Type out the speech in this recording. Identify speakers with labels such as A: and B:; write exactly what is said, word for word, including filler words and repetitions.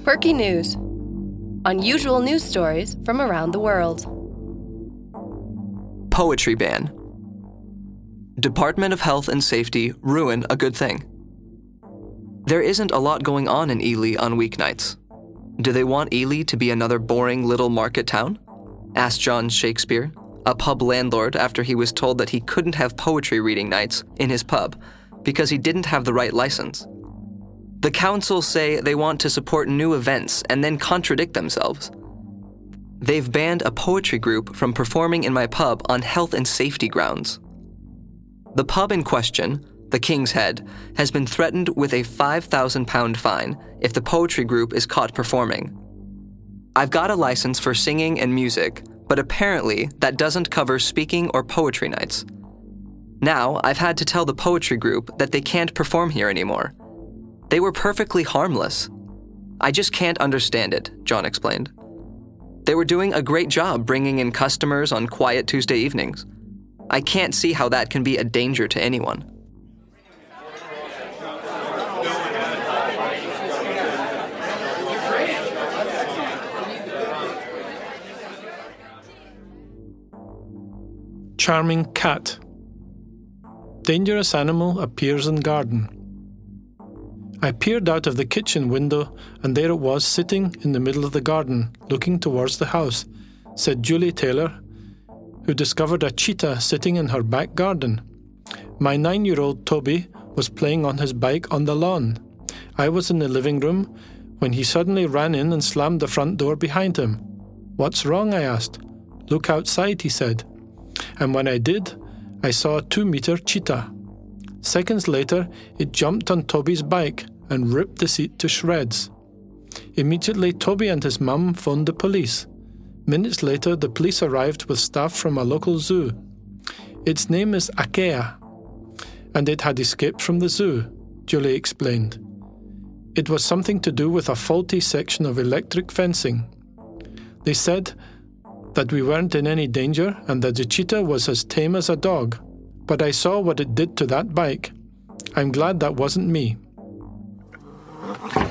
A: Perky News. Unusual news stories from around the world.
B: Poetry ban. Department of Health and Safety ruin a good thing. There isn't a lot going on in Ely on weeknights. Do they want Ely to be another boring little market town? Asked John Shakespeare, a pub landlord, after he was told that he couldn't have poetry reading nights in his pub because he didn't have the right license. The council say they want to support new events and then contradict themselves. They've banned a poetry group from performing in my pub on health and safety grounds. The pub in question, the King's Head, has been threatened with a five thousand pound fine if the poetry group is caught performing. I've got a license for singing and music, but apparently that doesn't cover speaking or poetry nights. Now I've had to tell the poetry group that they can't perform here anymore. They were perfectly harmless. I just can't understand it, John explained. They were doing a great job bringing in customers on quiet Tuesday evenings. I can't see how that can be a danger to anyone.
C: Charming cat. Dangerous animal appears in garden. I peered out of the kitchen window, and there it was sitting in the middle of the garden, looking towards the house, said Julie Taylor, who discovered a cheetah sitting in her back garden. My nine-year-old Toby was playing on his bike on the lawn. I was in the living room when he suddenly ran in and slammed the front door behind him. "What's wrong?" I asked. "Look outside," he said. And when I did, I saw a two-metre cheetah. Seconds later, it jumped on Toby's bike and ripped the seat to shreds. Immediately, Toby and his mum phoned the police. Minutes later, the police arrived with staff from a local zoo. Its name is Akea, and it had escaped from the zoo, Julie explained. It was something to do with a faulty section of electric fencing. They said that we weren't in any danger and that the cheetah was as tame as a dog. But I saw what it did to that bike. I'm glad that wasn't me.